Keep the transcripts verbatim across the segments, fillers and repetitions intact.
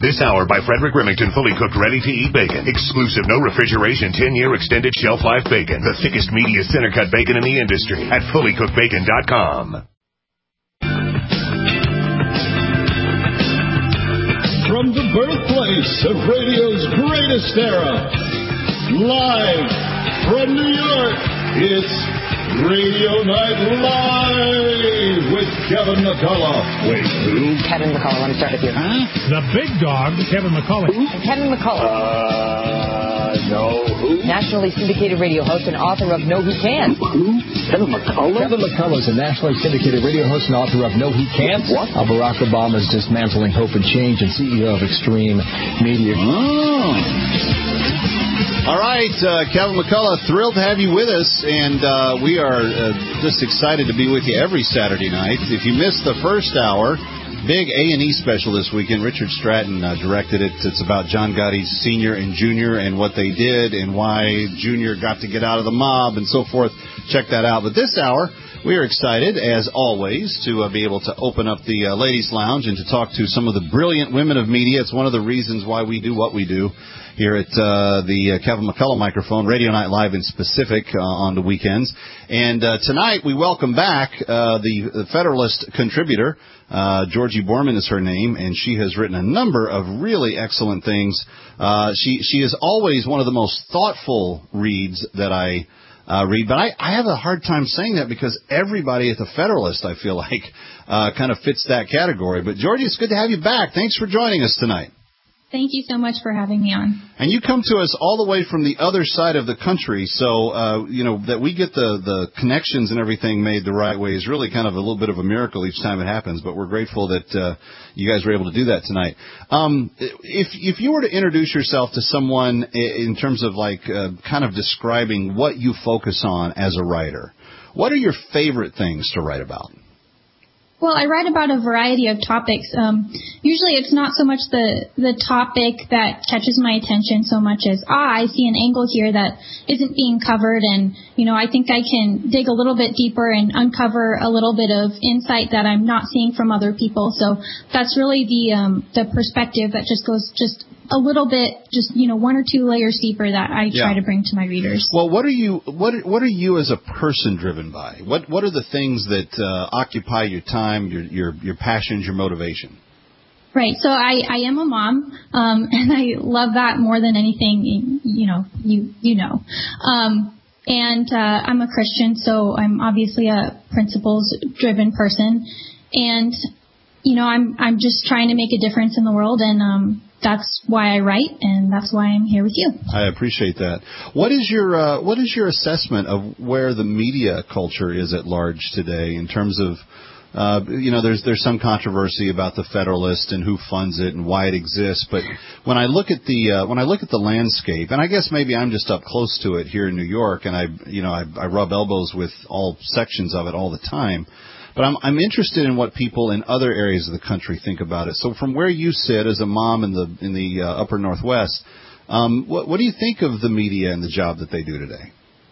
This hour by Frederick Remington, fully cooked, ready-to-eat bacon. Exclusive, no refrigeration, ten-year extended shelf life bacon. The thickest, meatiest, center-cut bacon in the industry at fully cooked bacon dot com. From the birthplace of radio's greatest era, live from New York, it's Radio Night Live with Kevin McCullough. Wait, who? Kevin McCullough. Let me start with you. Huh? The big dog, Kevin McCullough. Who? Kevin McCullough. Uh, no, who? Nationally syndicated radio host and author of No He Can't. Who? Kevin McCullough? Kevin McCullough is a nationally syndicated radio host and author of No He Can't. What? How Barack Obama is dismantling hope and change, and C E O of Extreme Media. Oh. All right, uh, Kevin McCullough, thrilled to have you with us, and uh, we are uh, just excited to be with you every Saturday night. If you missed the first hour, big A and E special this weekend. Richard Stratton uh, directed it. It's about John Gotti's Senior and Junior and what they did and why Junior got to get out of the mob and so forth. Check that out. But this hour, we are excited, as always, to uh, be able to open up the uh, Ladies' Lounge and to talk to some of the brilliant women of media. It's one of the reasons why we do what we do here at uh, the uh, Kevin McCullough microphone, Radio Night Live in specific uh, on the weekends. And uh, tonight we welcome back uh, the, the Federalist contributor. Uh, Georgie Borman is her name, and she has written a number of really excellent things. Uh, she, she is always one of the most thoughtful reads that I uh, read, but I, I have a hard time saying that because everybody at the Federalist, I feel like, uh, kind of fits that category. But Georgie, it's good to have you back. Thanks for joining us tonight. Thank you so much for having me on. And you come to us all the way from the other side of the country, so, uh, you know, that we get the, the connections and everything made the right way is really kind of a little bit of a miracle each time it happens, but we're grateful that uh, you guys were able to do that tonight. Um, if, if you were to introduce yourself to someone in terms of, like, uh, kind of describing what you focus on as a writer, what are your favorite things to write about? Well, I write about a variety of topics. Um, usually it's not so much the, the topic that catches my attention so much as, ah, I see an angle here that isn't being covered, and, you know, I think I can dig a little bit deeper and uncover a little bit of insight that I'm not seeing from other people. So that's really the um, the perspective that just goes just a little bit, just, you know, one or two layers deeper that I yeah. try to bring to my readers. Well, what are you what what are you as a person driven by? What what are the things that uh, occupy your time, your your your passions, your motivation? Right. So I, I am a mom, um, and I love that more than anything. You know, you you know, um, and uh, I'm a Christian, so I'm obviously a principles driven person, and you know, I'm I'm just trying to make a difference in the world, and um, that's why I write, and that's why I'm here with you. I appreciate that. What is your uh, what is your assessment of where the media culture is at large today in terms of, uh, you know, there's there's some controversy about the Federalist and who funds it and why it exists, but when I look at the uh, when I look at the landscape, and I guess maybe I'm just up close to it here in New York, and I you know I, I rub elbows with all sections of it all the time. But I'm, I'm interested in what people in other areas of the country think about it. So from where you sit as a mom in the in the uh, upper Northwest, um, what, what do you think of the media and the job that they do today?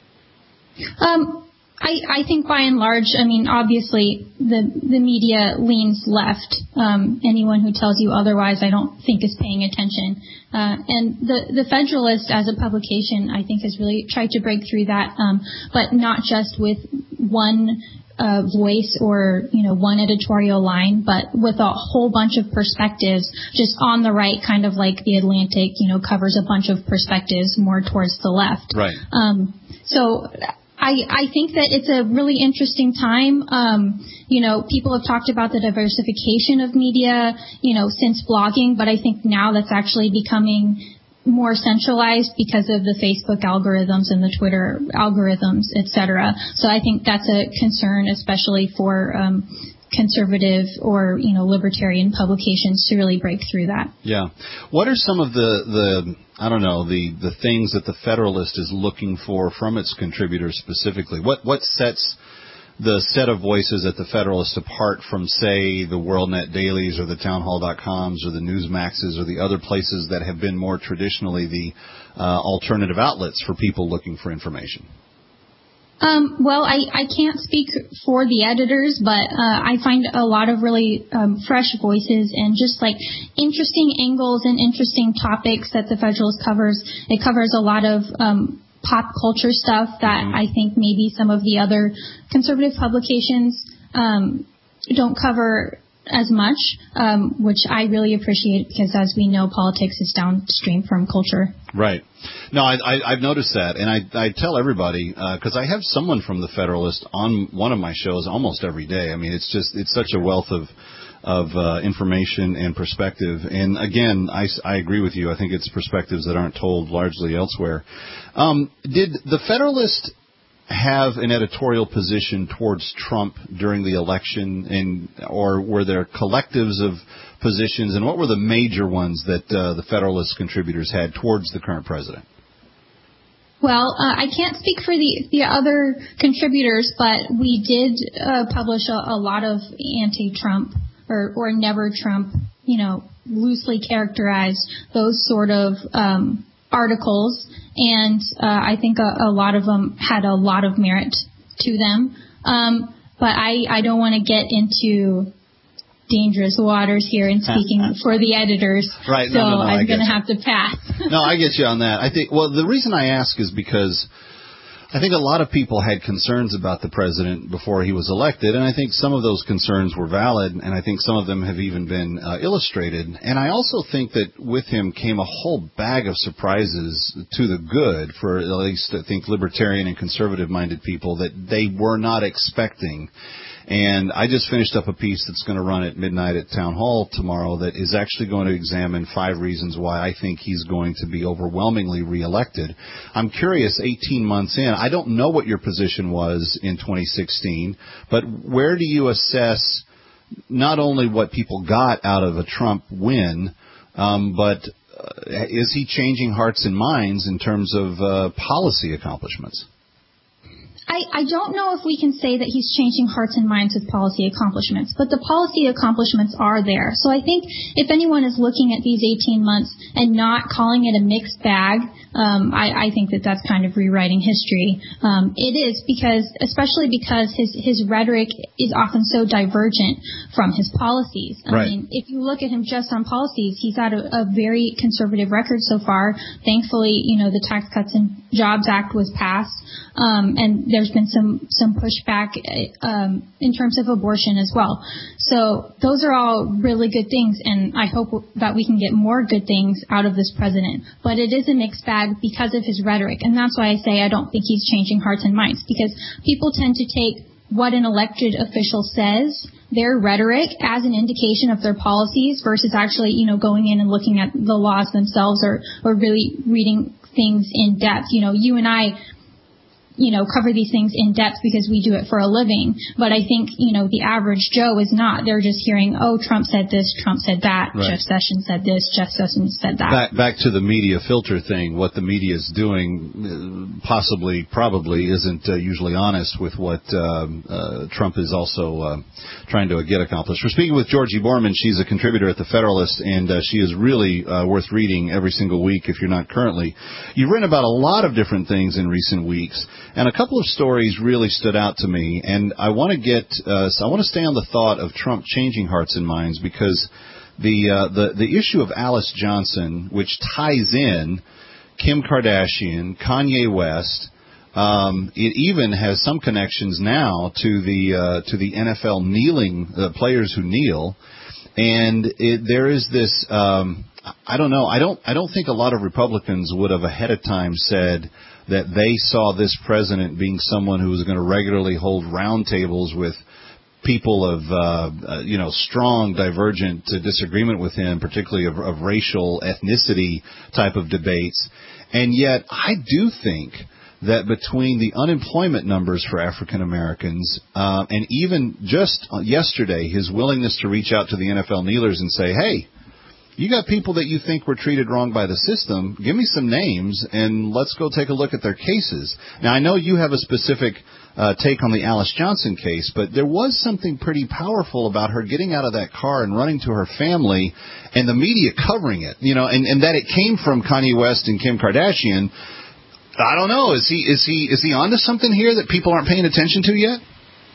Um, I, I think by and large, I mean, obviously the the media leans left. Um, anyone who tells you otherwise, I don't think is paying attention. Uh, and the, the Federalist as a publication, I think, has really tried to break through that, um, but not just with one Uh, voice or, you know, one editorial line, but with a whole bunch of perspectives just on the right, kind of like the Atlantic, you know, covers a bunch of perspectives more towards the left. Right. Um, so I, I think that it's a really interesting time. Um, you know, people have talked about the diversification of media, you know, since blogging, but I think now that's actually becoming more centralized because of the Facebook algorithms and the Twitter algorithms, et cetera. So I think that's a concern, especially for um, conservative or, you know, libertarian publications to really break through that. Yeah. What are some of the, the I don't know, the, the things that the Federalist is looking for from its contributors specifically? What what sets the set of voices at the Federalist apart from, say, the WorldNet Dailies or the townhall dot coms or the Newsmaxes or the other places that have been more traditionally the uh, alternative outlets for people looking for information? Um, well, I, I can't speak for the editors, but uh, I find a lot of really um, fresh voices and just like interesting angles and interesting topics that the Federalist covers. It covers a lot of um, pop culture stuff that mm-hmm. I think maybe some of the other conservative publications um, don't cover as much, um, which I really appreciate because, as we know, politics is downstream from culture. Right. No, I, I, I've noticed that, and I, I tell everybody, because uh, I have someone from the Federalist on one of my shows almost every day. I mean, it's just it's such a wealth of of uh, information and perspective. And again, I, I agree with you. I think it's perspectives that aren't told largely elsewhere. Um, did the Federalist have an editorial position towards Trump during the election, and or were there collectives of positions, and what were the major ones that uh, the Federalist contributors had towards the current president? Well, uh, I can't speak for the, the other contributors, but we did uh, publish a, a lot of anti-Trump or, or never Trump, you know, loosely characterized those sort of um, articles. And uh, I think a, a lot of them had a lot of merit to them. Um, but I, I don't want to get into dangerous waters here in speaking for the editors. Right. So no, no, no, I'm going to you. have to pass. No, I get you on that. I think, well, the reason I ask is because I think a lot of people had concerns about the president before he was elected, and I think some of those concerns were valid, and I think some of them have even been uh, illustrated. And I also think that with him came a whole bag of surprises to the good for at least, I think, libertarian and conservative-minded people that they were not expecting. And I just finished up a piece that's going to run at midnight at Town Hall tomorrow that is actually going to examine five reasons why I think he's going to be overwhelmingly reelected. I'm curious, eighteen months in, I don't know what your position was in twenty sixteen, but where do you assess not only what people got out of a Trump win, um, but uh, is he changing hearts and minds in terms of uh, policy accomplishments? I, I don't know if we can say that he's changing hearts and minds with policy accomplishments, but the policy accomplishments are there. So I think if anyone is looking at these eighteen months and not calling it a mixed bag, um, I, I think that that's kind of rewriting history. Um, it is because, especially because his, his rhetoric is often so divergent from his policies. I right. mean, if you look at him just on policies, he's had a, a very conservative record so far. Thankfully, you know, the Tax Cuts and Jobs Act was passed, um, and there's been some, some pushback um, in terms of abortion as well. So those are all really good things, and I hope that we can get more good things out of this president. But it is a mixed bag because of his rhetoric, and that's why I say I don't think he's changing hearts and minds, because people tend to take what an elected official says, their rhetoric, as an indication of their policies versus actually, you know, going in and looking at the laws themselves or, or really reading things in depth. You know, you and I, you know, cover these things in depth because we do it for a living. But I think, you know, the average Joe is not. They're just hearing, oh, Trump said this, Trump said that, right. Jeff Sessions said this, Jeff Sessions said that. Back, back to the media filter thing, what the media is doing possibly, probably isn't uh, usually honest with what um, uh, Trump is also uh, trying to get accomplished. We're speaking with Georgie Borman. She's a contributor at The Federalist, and uh, she is really uh, worth reading every single week if you're not currently. You've written about a lot of different things in recent weeks. And a couple of stories really stood out to me, and I want to get, uh, so I want to stay on the thought of Trump changing hearts and minds, because the uh, the the issue of Alice Johnson, which ties in Kim Kardashian, Kanye West, um, it even has some connections now to the uh, to the N F L kneeling uh, players who kneel, and it, there is this. Um, I don't know. I don't. I don't think a lot of Republicans would have ahead of time said that they saw this president being someone who was going to regularly hold roundtables with people of, uh, uh, you know, strong, divergent uh, disagreement with him, particularly of, of racial, ethnicity type of debates. And yet, I do think that between the unemployment numbers for African Americans uh, and even just yesterday, his willingness to reach out to the N F L kneelers and say, hey, you got people that you think were treated wrong by the system. Give me some names, and let's go take a look at their cases. Now, I know you have a specific uh, take on the Alice Johnson case, but there was something pretty powerful about her getting out of that car and running to her family and the media covering it, you know, and, and that it came from Kanye West and Kim Kardashian. I don't know. Is he is he is he onto something here that people aren't paying attention to yet?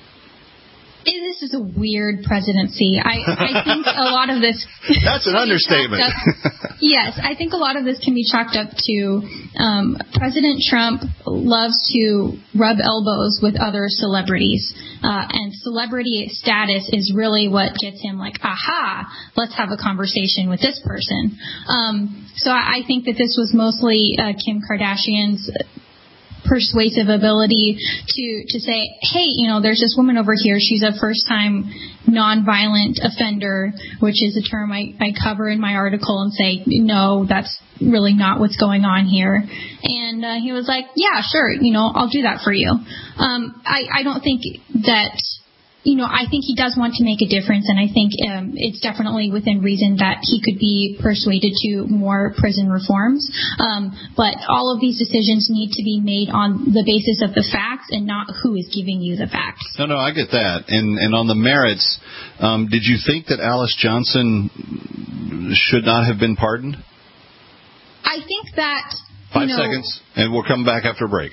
This is a weird presidency. I, I think a lot of this... That's an understatement. Up, yes, I think a lot of this can be chalked up to um, President Trump loves to rub elbows with other celebrities. Uh, and celebrity status is really what gets him like, aha, let's have a conversation with this person. Um, so I, I think that this was mostly uh, Kim Kardashian's persuasive ability to to say, hey, you know, there's this woman over here. She's a first-time nonviolent offender, which is a term I, I cover in my article and say, no, that's really not what's going on here. And uh, he was like, yeah, sure, you know, I'll do that for you. Um, I, I don't think that... You know, I think he does want to make a difference, and I think um, it's definitely within reason that he could be persuaded to more prison reforms. Um, but all of these decisions need to be made on the basis of the facts and not who is giving you the facts. No, no, I get that. And and on the merits, um, did you think that Alice Johnson should not have been pardoned? I think that... Five you know, seconds, and we'll come back after a break.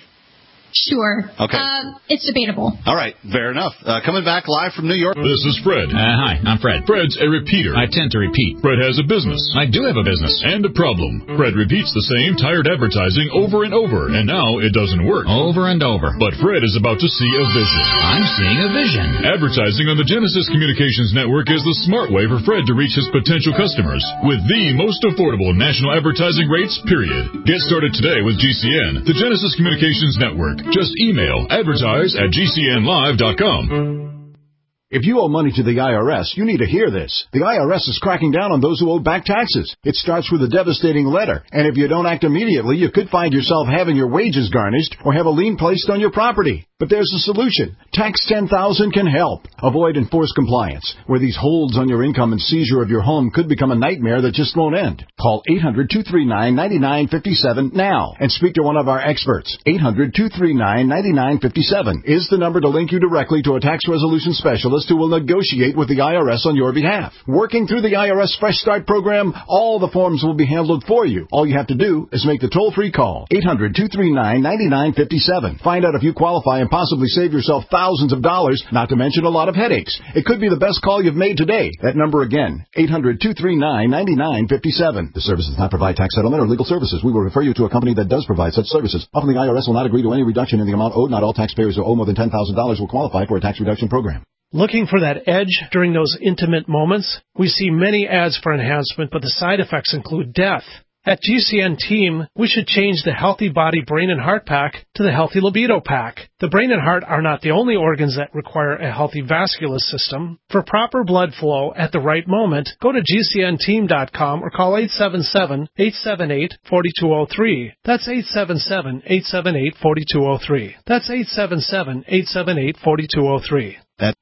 Sure. Okay. Um, it's debatable. All right. Fair enough. Uh, coming back live from New York. This is Fred. Uh, hi, I'm Fred. Fred's a repeater. I tend to repeat. Fred has a business. I do have a business. And a problem. Fred repeats the same tired advertising over and over, and now it doesn't work. Over and over. But Fred is about to see a vision. I'm seeing a vision. Advertising on the Genesis Communications Network is the smart way for Fred to reach his potential customers with the most affordable national advertising rates, period. Get started today with G C N, the Genesis Communications Network. Just email advertise at G C N live dot com. If you owe money to the I R S, you need to hear this. The I R S is cracking down on those who owe back taxes. It starts with a devastating letter, and if you don't act immediately, you could find yourself having your wages garnished or have a lien placed on your property. But there's a solution. Tax ten thousand can help. Avoid enforced compliance, where these holds on your income and seizure of your home could become a nightmare that just won't end. Call eight hundred, two three nine, nine nine five seven now and speak to one of our experts. eight hundred, two three nine, nine nine five seven is the number to link you directly to a tax resolution specialist who will negotiate with the I R S on your behalf. Working through the I R S Fresh Start program, all the forms will be handled for you. All you have to do is make the toll-free call. eight hundred, two three nine, nine nine five seven. Find out if you qualify and possibly save yourself thousands of dollars, not to mention a lot of headaches. It could be the best call you've made today. That number again, eight hundred, two three nine, nine nine five seven. The service does not provide tax settlement or legal services. We will refer you to a company that does provide such services. Often the I R S will not agree to any reduction in the amount owed. Not all taxpayers who owe more than ten thousand dollars will qualify for a tax reduction program. Looking for that edge during those intimate moments? We see many ads for enhancement, but the side effects include death. At G C N Team, we should change the Healthy Body, Brain, and Heart Pack to the Healthy Libido Pack. The brain and heart are not the only organs that require a healthy vascular system. For proper blood flow at the right moment, go to G C N team dot com or call eight seven seven, eight seven eight, four two zero three. That's eight seven seven, eight seven eight, four two zero three. That's eight seven seven, eight seven eight, four two zero three. That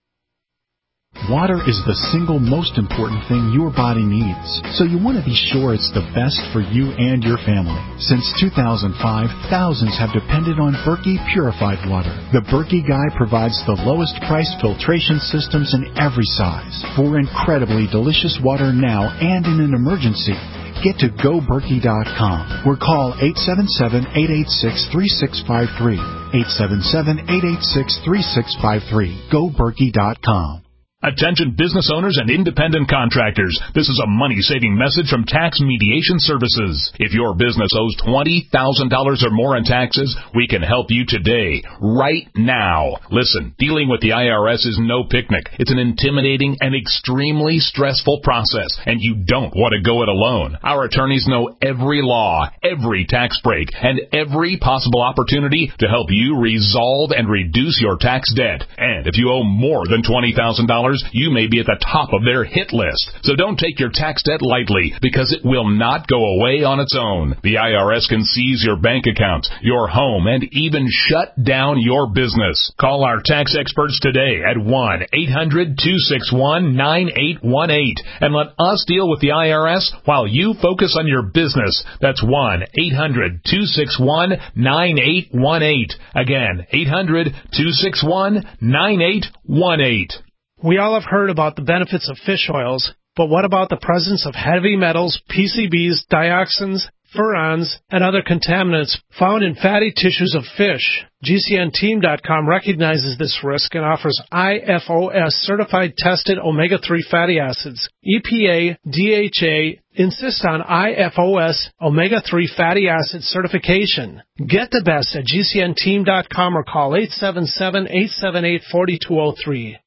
Water is the single most important thing your body needs, so you want to be sure it's the best for you and your family. Since two thousand five, thousands have depended on Berkey purified water. The Berkey Guy provides the lowest price filtration systems in every size for incredibly delicious water now and in an emergency. Get to go berkey dot com or call eight seven seven, eight eight six, three six five three. eight seven seven, eight eight six, three six five three. go berkey dot com. Attention business owners and independent contractors. This is a money-saving message from Tax Mediation Services. If your business owes twenty thousand dollars or more in taxes, we can help you today, right now. Listen, dealing with the I R S is no picnic. It's an intimidating and extremely stressful process, and you don't want to go it alone. Our attorneys know every law, every tax break, and every possible opportunity to help you resolve and reduce your tax debt. And if you owe more than twenty thousand dollars, you may be at the top of their hit list. So don't take your tax debt lightly, because it will not go away on its own. The I R S can seize your bank accounts, your home, and even shut down your business. Call our tax experts today at one eight hundred, two six one, nine eight one eight and let us deal with the I R S while you focus on your business. That's one eight hundred, two six one, nine eight one eight. Again, eight hundred, two six one, nine eight one eight. We all have heard about the benefits of fish oils, but what about the presence of heavy metals, P C Bs, dioxins, furans, and other contaminants found in fatty tissues of fish. G C N team dot com recognizes this risk and offers I F O S-certified tested omega three fatty acids. E P A, D H A insist on I F O S omega three fatty acid certification. Get the best at G C N team dot com or call eight seven seven, eight seven eight, four two zero three.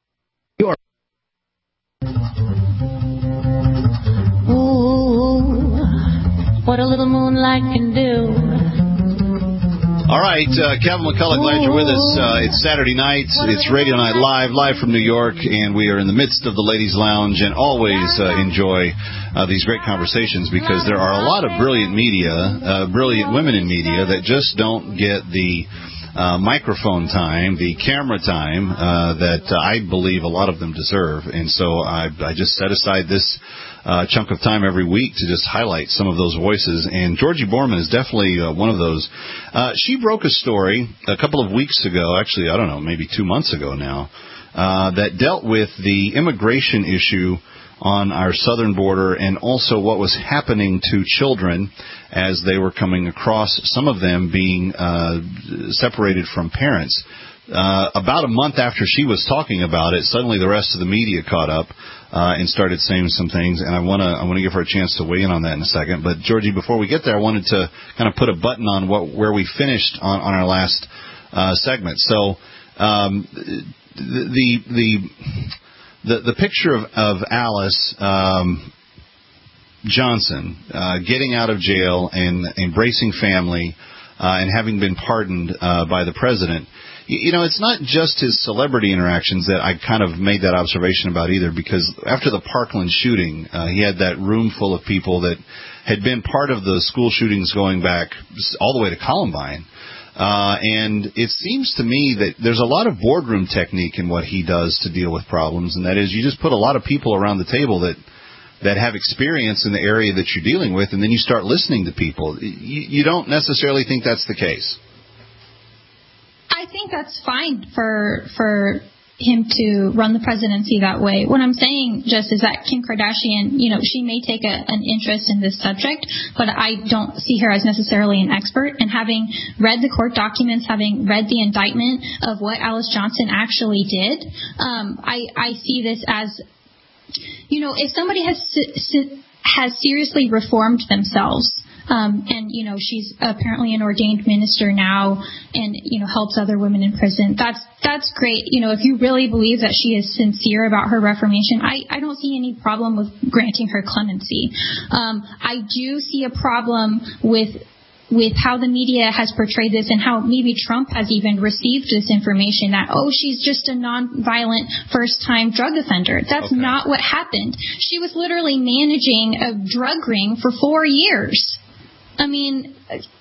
What a little moonlight can do. All right, uh, Kevin McCullough, glad you're with us. Uh, it's Saturday night. It's Radio Night Live, live from New York, and we are in the midst of the Ladies' Lounge and always uh, enjoy uh, these great conversations because there are a lot of brilliant media, uh, brilliant women in media that just don't get the uh, microphone time, the camera time uh, that uh, I believe a lot of them deserve. And so I, I just set aside this Uh, chunk of time every week to just highlight some of those voices, and Georgie Borman is definitely uh, one of those. Uh, she broke a story a couple of weeks ago, actually, I don't know, maybe two months ago now, uh, that dealt with the immigration issue on our southern border and also what was happening to children as they were coming across, some of them being uh, separated from parents. Uh, about a month after she was talking about it, suddenly the rest of the media caught up uh, and started saying some things, and I want to I want to give her a chance to weigh in on that in a second. But Georgie, before we get there, I wanted to kind of put a button on what where we finished on, on our last uh, segment. So um, the the the the picture of of Alice um, Johnson uh, getting out of jail and embracing family uh, and having been pardoned uh, by the president. You know, it's not just his celebrity interactions that I kind of made that observation about either, because after the Parkland shooting, uh, he had that room full of people that had been part of the school shootings going back all the way to Columbine. Uh, and it seems to me that there's a lot of boardroom technique in what he does to deal with problems, and that is you just put a lot of people around the table that that have experience in the area that you're dealing with, and then you start listening to people. You, you don't necessarily think that's the case. I think that's fine for for him to run the presidency that way. What I'm saying just is that Kim Kardashian, you know, she may take a, an interest in this subject, but I don't see her as necessarily an expert. And having read the court documents, having read the indictment of what Alice Johnson actually did, um, I, I see this as, you know, if somebody has has seriously reformed themselves, Um, and, you know, she's apparently an ordained minister now and, you know, helps other women in prison. That's that's great. You know, if you really believe that she is sincere about her reformation, I, I don't see any problem with granting her clemency. Um, I do see a problem with with how the media has portrayed this and how maybe Trump has even received this information that, oh, she's just a nonviolent first-time drug offender. That's okay. Not what happened. She was literally managing a drug ring for four years. I mean,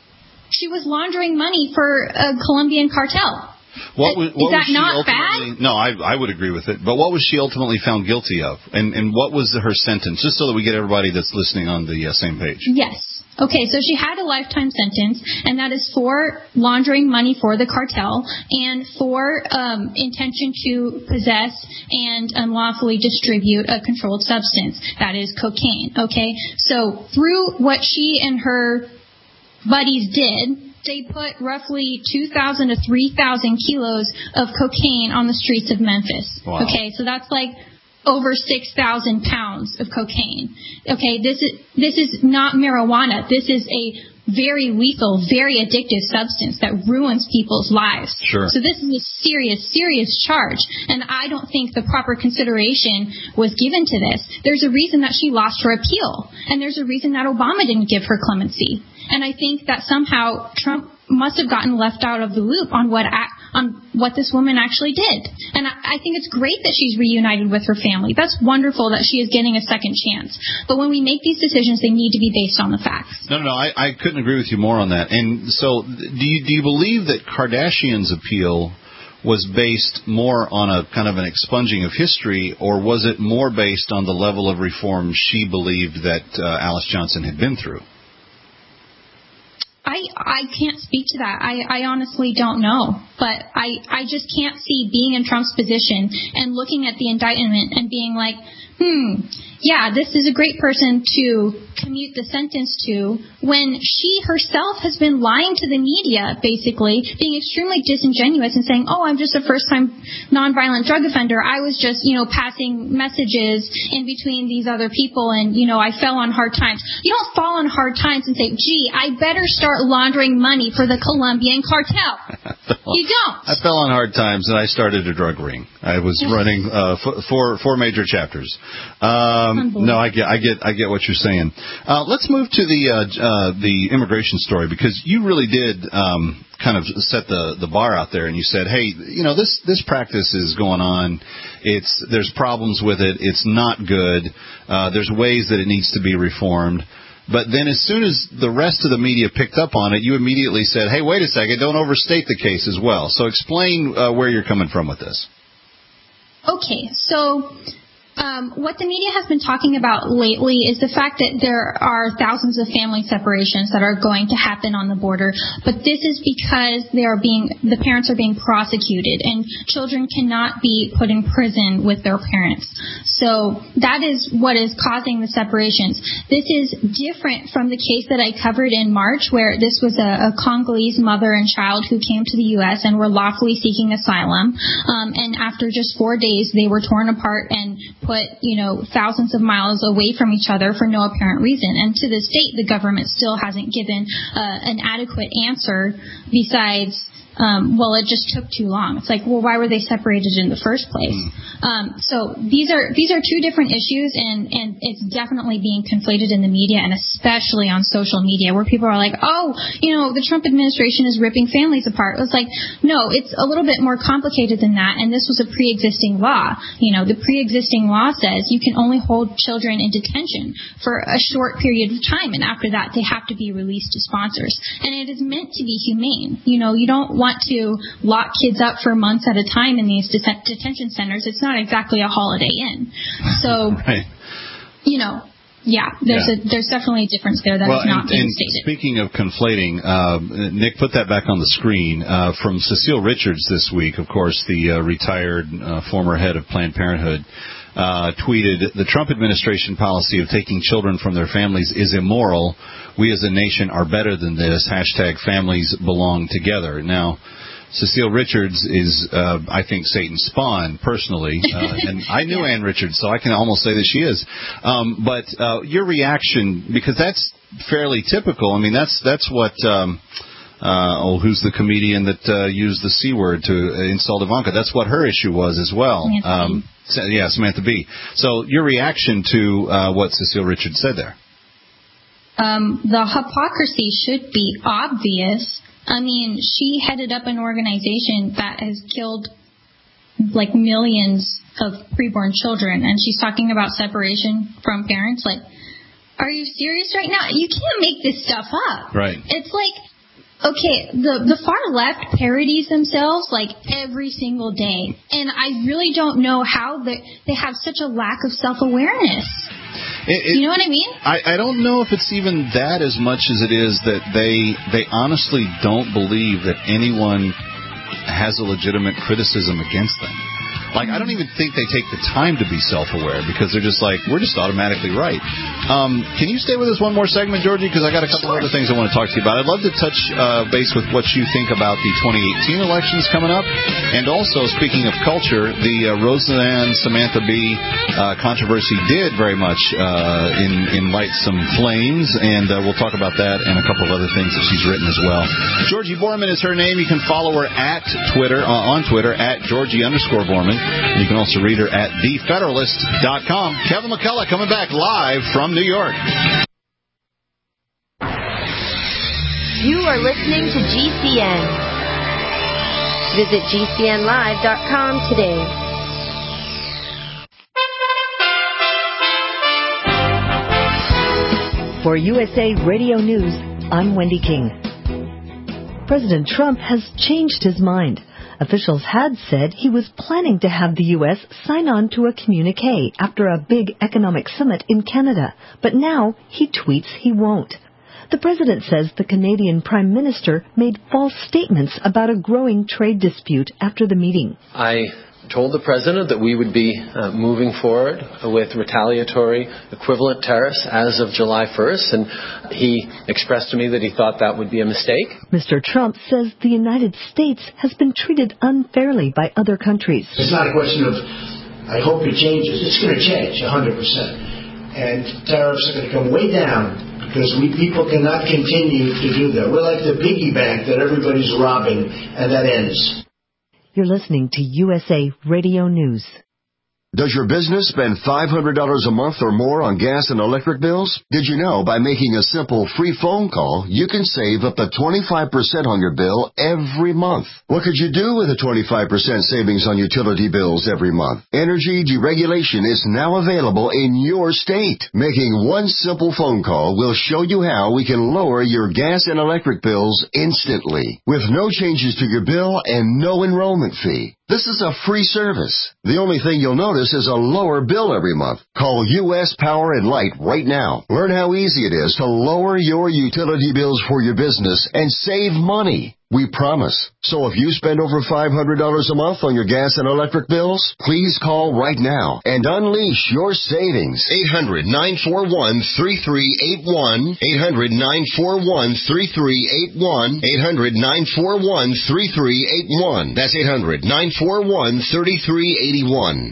she was laundering money for a Colombian cartel. What was, what Is that was she not ultimately, bad? No, I, I would agree with it. But what was she ultimately found guilty of? And, and what was her sentence? Just so that we get everybody that's listening on the uh, same page. Yes. Okay, so she had a lifetime sentence, and that is for laundering money for the cartel and for um, intention to possess and unlawfully distribute a controlled substance. That is cocaine. Okay, so through what she and her buddies did, they put roughly two thousand to three thousand kilos of cocaine on the streets of Memphis. Wow. Okay, so that's like over six thousand pounds of cocaine. Okay, this is this is not marijuana. This is a very lethal, very addictive substance that ruins people's lives. Sure. So this is a serious, serious charge, and I don't think the proper consideration was given to this. There's a reason that she lost her appeal, and there's a reason that Obama didn't give her clemency. And I think that somehow Trump must have gotten left out of the loop on what on what this woman actually did. And I, I think it's great that she's reunited with her family. That's wonderful that she is getting a second chance. But when we make these decisions, they need to be based on the facts. No, no, no I, I couldn't agree with you more on that. And so do you, do you believe that Kardashian's appeal was based more on a kind of an expunging of history, or was it more based on the level of reform she believed that uh, Alice Johnson had been through? I, I can't speak to that. I, I honestly don't know. But I, I just can't see being in Trump's position and looking at the indictment and being like, hmm, yeah, this is a great person to commute the sentence to when she herself has been lying to the media, basically, being extremely disingenuous and saying, oh, I'm just a first-time nonviolent drug offender. I was just, you know, passing messages in between these other people and, you know, I fell on hard times. You don't fall on hard times and say, gee, I better start laundering money for the Colombian cartel. You don't. I fell on hard times and I started a drug ring. I was running uh, f- four four major chapters. Um, no, I get, I get, I get what you're saying. Uh, let's move to the uh, uh, the immigration story, because you really did um, kind of set the, the bar out there, and you said, hey, you know, this this practice is going on. It's there's problems with it. It's not good. Uh, there's ways that it needs to be reformed. But then as soon as the rest of the media picked up on it, you immediately said, hey, wait a second, don't overstate the case as well. So explain uh, where you're coming from with this. Okay, so um, what the media has been talking about lately is the fact that there are thousands of family separations that are going to happen on the border, but this is because they are being, the parents are being prosecuted, and children cannot be put in prison with their parents. So that is what is causing the separations. This is different from the case that I covered in March, where this was a, a Congolese mother and child who came to the U S and were lawfully seeking asylum, um, and after just four days, they were torn apart and put, you know, thousands of miles away from each other for no apparent reason. And to this date, the government still hasn't given uh, an adequate answer besides, um, well, it just took too long. It's like, well, why were they separated in the first place? Um, so these are these are two different issues, and, and it's definitely being conflated in the media, and especially on social media, where people are like, oh, you know, the Trump administration is ripping families apart. It was like, no, it's a little bit more complicated than that, and this was a pre-existing law. You know, the pre-existing law says you can only hold children in detention for a short period of time, and after that they have to be released to sponsors. And it is meant to be humane. You know, you don't want to lock kids up for months at a time in these det- detention centers. It's not exactly a Holiday Inn. So, right. you know, yeah, there's yeah. a there's definitely a difference there that well, is not and, being and stated. Speaking of conflating, uh, Nick, put that back on the screen. Uh, from Cecile Richards this week, of course, the uh, retired uh, former head of Planned Parenthood, uh, tweeted, the Trump administration policy of taking children from their families is immoral. We as a nation are better than this. Hashtag families belong together. Now, Cecile Richards is, uh, I think, Satan's spawn, personally. Uh, and I knew yeah. Ann Richards, so I can almost say that she is. Um, but uh, your reaction, because that's fairly typical. I mean, that's that's what, um, uh, oh, who's the comedian that uh, used the C word to insult Ivanka? That's what her issue was as well. Um, yeah, Samantha Bee. So your reaction to uh, what Cecile Richards said there? Um, the hypocrisy should be obvious. I mean, she headed up an organization that has killed like millions of preborn children, and she's talking about separation from parents. Like, are you serious right now? You can't make this stuff up. Right. It's like, okay, the, the far left parodies themselves like every single day, and I really don't know how they, they have such a lack of self-awareness. It, it, you know what I mean? I, I don't know if it's even that as much as it is that they they honestly don't believe that anyone has a legitimate criticism against them. Like, I don't even think they take the time to be self-aware, because they're just like, we're just automatically right. Um, can you stay with us one more segment, Georgie? Because I got a couple sure. other things I want to talk to you about. I'd love to touch uh, base with what you think about the twenty eighteen elections coming up. And also, speaking of culture, the uh, Roseanne Samantha Bee uh, controversy did very much uh, in, in light some flames, and uh, we'll talk about that and a couple of other things that she's written as well. Georgie Borman is her name. You can follow her at Twitter, uh, on Twitter, at Georgie underscore Borman. You can also read her at the federalist dot com. Kevin McCullough coming back live from New York. You are listening to G C N. Visit G C N live dot com today. For U S A Radio News, I'm Wendy King. President Trump has changed his mind. Officials had said he was planning to have the U S sign on to a communique after a big economic summit in Canada, but now he tweets he won't. The president says the Canadian Prime Minister made false statements about a growing trade dispute after the meeting. I told the president that we would be uh, moving forward with retaliatory equivalent tariffs as of July first, and he expressed to me that he thought that would be a mistake. Mister Trump says the United States has been treated unfairly by other countries. It's not a question of, I hope it changes. It's going to change one hundred percent. And tariffs are going to come way down because we people cannot continue to do that. We're like the piggy bank that everybody's robbing, and that ends. You're listening to U S A Radio News. Does your business spend five hundred dollars a month or more on gas and electric bills? Did you know by making a simple free phone call, you can save up to twenty-five percent on your bill every month? What could you do with a twenty-five percent savings on utility bills every month? Energy deregulation is now available in your state. Making one simple phone call will show you how we can lower your gas and electric bills instantly, with no changes to your bill and no enrollment fee. This is a free service. The only thing you'll notice is a lower bill every month. Call U S Power and Light right now. Learn how easy it is to lower your utility bills for your business and save money. We promise. So if you spend over five hundred dollars a month on your gas and electric bills, please call right now and unleash your savings. eight hundred, nine four one, three three eight one. eight hundred, nine four one, three three eight one. eight hundred, nine four one, three three eight one. That's eight hundred, nine four one, three three eight one.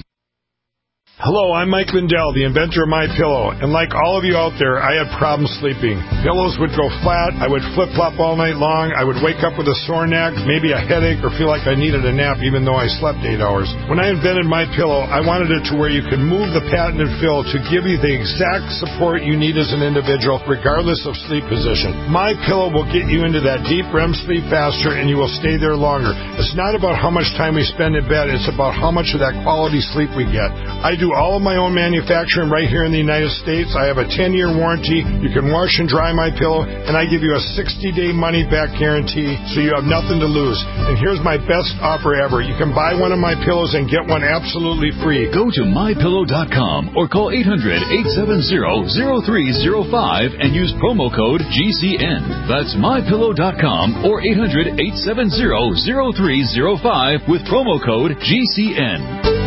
Hello, I'm Mike Lindell, the inventor of MyPillow, and like all of you out there, I had problems sleeping. Pillows would go flat, I would flip-flop all night long, I would wake up with a sore neck, maybe a headache, or feel like I needed a nap even though I slept eight hours. When I invented MyPillow, I wanted it to where you could move the patented fill to give you the exact support you need as an individual, regardless of sleep position. MyPillow will get you into that deep R E M sleep faster, and you will stay there longer. It's not about how much time we spend in bed, it's about how much of that quality sleep we get. I do all of my own manufacturing right here in the United States. I have a ten-year warranty. You can wash and dry my pillow, and I give you a sixty-day money-back guarantee, so you have nothing to lose. And here's my best offer ever. You can buy one of my pillows and get one absolutely free. Go to my pillow dot com or call eight hundred, eight seven zero, zero three zero five and use promo code G C N. That's my pillow dot com or eight hundred, eight seven zero, zero three zero five with promo code G C N.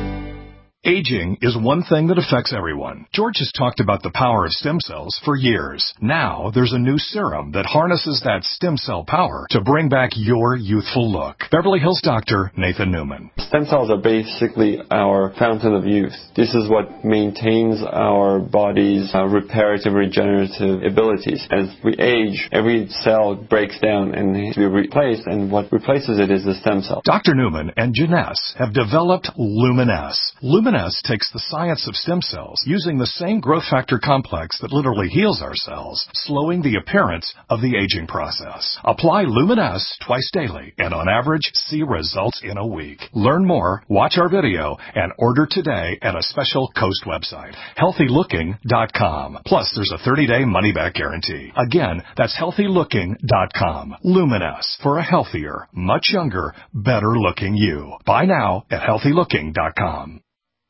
Aging is one thing that affects everyone. George has talked about the power of stem cells for years. Now, there's a new serum that harnesses that stem cell power to bring back your youthful look. Beverly Hills doctor Nathan Newman. Stem cells are basically our fountain of youth. This is what maintains our body's uh, reparative, regenerative abilities. As we age, every cell breaks down and needs to be replaced, and what replaces it is the stem cell. Doctor Newman and Janess have developed Luminess. Luminess takes the science of stem cells, using the same growth factor complex that literally heals our cells, slowing the appearance of the aging process. Apply Luminess twice daily, and on average, see results in a week. Learn more, watch our video, and order today at a special Coast website, healthy looking dot com. Plus, there's a thirty-day money-back guarantee. Again, that's healthy looking dot com. Luminess, for a healthier, much younger, better-looking you. Buy now at healthy looking dot com.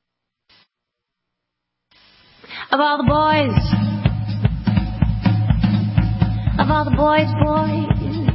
Of all the boys, of all the boys, boys,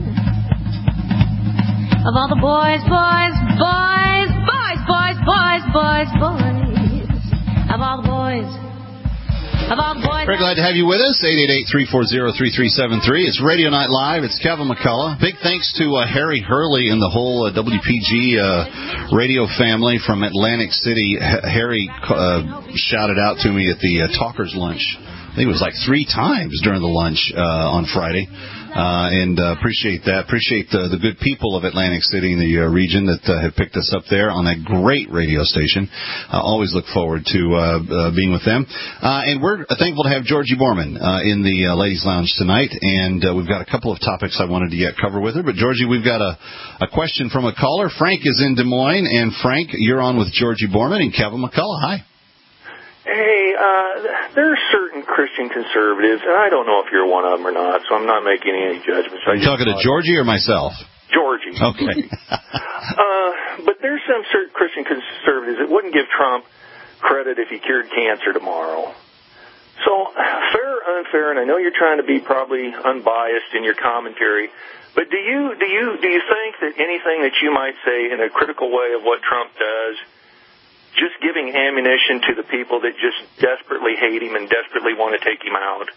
of all the boys, boys, boys, boys, boys, boys, boys, boys, of all the boys, of all the boys. Very glad to have you with us. eight eight eight, three four zero, three three seven three. It's Radio Night Live. It's Kevin McCullough. Big thanks to uh, Harry Hurley and the whole uh, W P G uh, radio family from Atlantic City. H- Harry uh, shouted out to me at the uh, Talkers Lunch. I think it was like three times during the lunch uh, on Friday. Uh, and uh, appreciate that. Appreciate the, the good people of Atlantic City and the uh, region that uh, have picked us up there on that great radio station. Uh, always look forward to uh, uh, being with them. Uh, and we're thankful to have Georgie Borman uh, in the uh, Ladies Lounge tonight. And uh, we've got a couple of topics I wanted to yet cover with her. But, Georgie, we've got a, a question from a caller. Frank is in Des Moines. And, Frank, you're on with Georgie Borman and Kevin McCullough. Hi. Hey, uh, there are certain Christian conservatives, and I don't know if you're one of them or not, so I'm not making any judgments. Are you talking to Georgie or myself? Georgie. Okay. uh, but there's some certain Christian conservatives that wouldn't give Trump credit if he cured cancer tomorrow. So, fair unfair, and I know you're trying to be probably unbiased in your commentary, but do you do you do you think that anything that you might say in a critical way of what Trump does, just giving ammunition to the people that just desperately hate him and desperately want to take him out?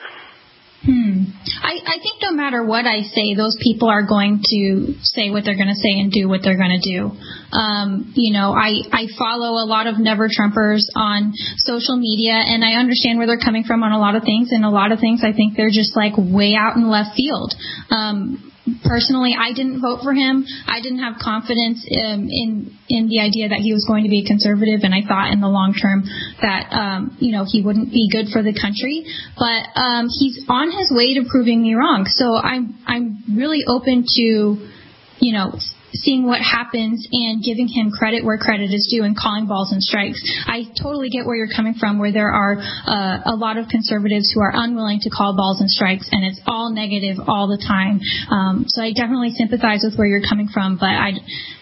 Hmm. I, I think no matter what I say, those people are going to say what they're going to say and do what they're going to do. Um, you know, I, I follow a lot of Never Trumpers on social media, and I understand where they're coming from on a lot of things, and a lot of things I think they're just like way out in left field. Um, Personally, I didn't vote for him. I didn't have confidence um, in in the idea that he was going to be a conservative, and I thought in the long term that um, you know he wouldn't be good for the country. But um, he's on his way to proving me wrong. So I'm I'm really open to you know seeing what happens and giving him credit where credit is due and calling balls and strikes. I totally get where you're coming from, where there are uh, a lot of conservatives who are unwilling to call balls and strikes, and it's all negative all the time. Um, so I definitely sympathize with where you're coming from, but I,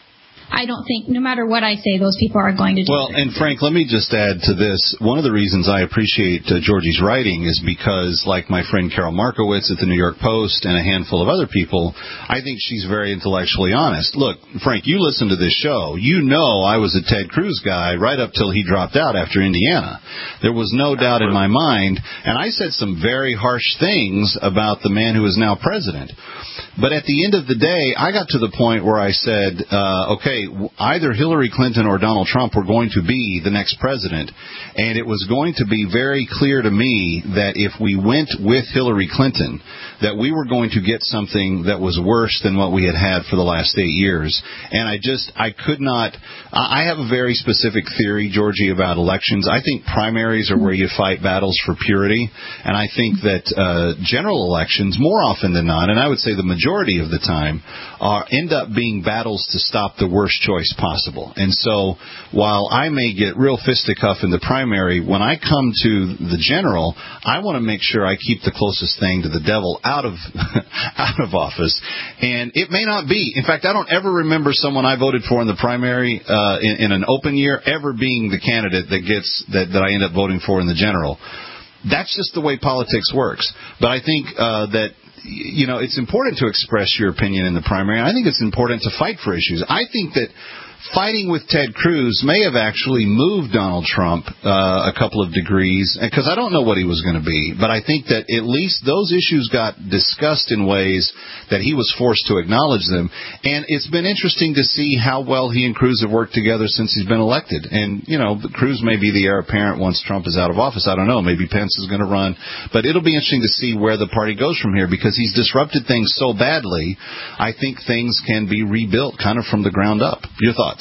I don't think, no matter what I say, those people are going to do Well, it. and Frank, let me just add to this. One of the reasons I appreciate uh, Georgie's writing is because, like my friend Carol Markowitz at the New York Post and a handful of other people, I think she's very intellectually honest. Look, Frank, you listen to this show. You know I was a Ted Cruz guy right up till he dropped out after Indiana. There was no doubt in my mind, and I said some very harsh things about the man who is now president. But at the end of the day, I got to the point where I said, uh, okay, either Hillary Clinton or Donald Trump were going to be the next president, and it was going to be very clear to me that if we went with Hillary Clinton, that we were going to get something that was worse than what we had had for the last eight years. And I just, I could not, I have a very specific theory, Georgie, about elections. I think primaries are where you fight battles for purity, and I think that uh, general elections, more often than not, and I would say the majority of the time, are end up being battles to stop the worst choice possible. And so while I may get real fisticuff in the primary, when I come to the general, I want to make sure I keep the closest thing to the devil out of out of office. And it may not be. In fact, I don't ever remember someone I voted for in the primary uh, in, in an open year ever being the candidate that gets that, that I end up voting for in the general. That's just the way politics works. But I think uh, that you know, it's important to express your opinion in the primary. I think it's important to fight for issues. I think that fighting with Ted Cruz may have actually moved Donald Trump uh, a couple of degrees, because I don't know what he was going to be, but I think that at least those issues got discussed in ways that he was forced to acknowledge them. And it's been interesting to see how well he and Cruz have worked together since he's been elected. And, you know, Cruz may be the heir apparent once Trump is out of office. I don't know. Maybe Pence is going to run. But it'll be interesting to see where the party goes from here, because he's disrupted things so badly. I think things can be rebuilt kind of from the ground up. Your thoughts?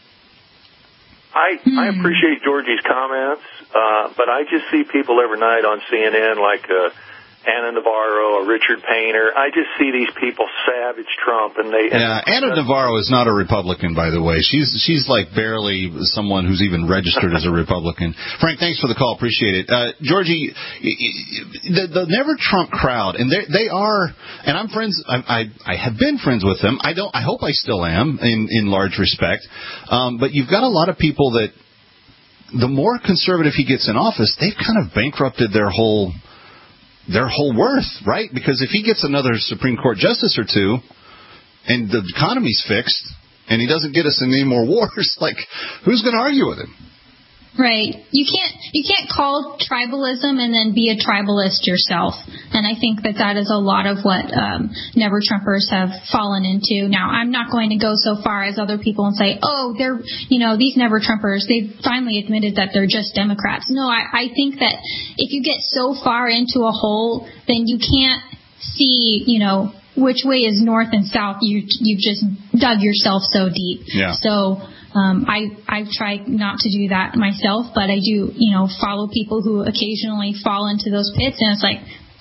I, I appreciate Georgie's comments, uh, but I just see people every night on C N N like uh, Anna Navarro or Richard Painter. I just see these people savage Trump, and they. Yeah, and, Anna uh, Navarro is not a Republican, by the way. She's she's like barely someone who's even registered as a Republican. Frank, thanks for the call. Appreciate it. Uh, Georgie, the, the Never Trump crowd, and they they are, and I'm friends. I, I I have been friends with them. I don't. I hope I still am in in large respect. Um, but you've got a lot of people that, the more conservative he gets in office, they've kind of bankrupted their whole. their whole worth, right? Because if he gets another Supreme Court justice or two and the economy's fixed and he doesn't get us in any more wars, like, who's going to argue with him? Right. You can't you can't call tribalism and then be a tribalist yourself. And I think that that is a lot of what um, Never Trumpers have fallen into. Now, I'm not going to go so far as other people and say, oh, they're, you know, these Never Trumpers, they've finally admitted that they're just Democrats. No, I, I think that if you get so far into a hole, then you can't see, you know, which way is north and south. You, you've just dug yourself so deep. Yeah. So Um, I, I try not to do that myself, but I do, you know, follow people who occasionally fall into those pits, and it's like,